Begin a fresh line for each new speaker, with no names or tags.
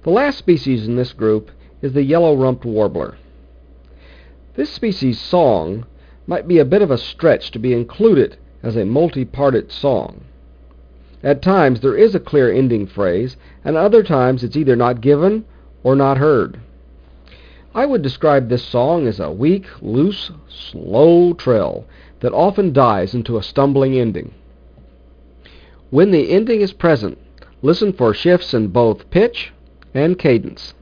The last species in this group is the yellow-rumped warbler. This species' song might be a bit of a stretch to be included as a multi-parted song. At times there is a clear ending phrase, and other times it's either not given or not heard. I would describe this song as a weak, loose, slow trill that often dies into a stumbling ending. When the ending is present, listen for shifts in both pitch and cadence.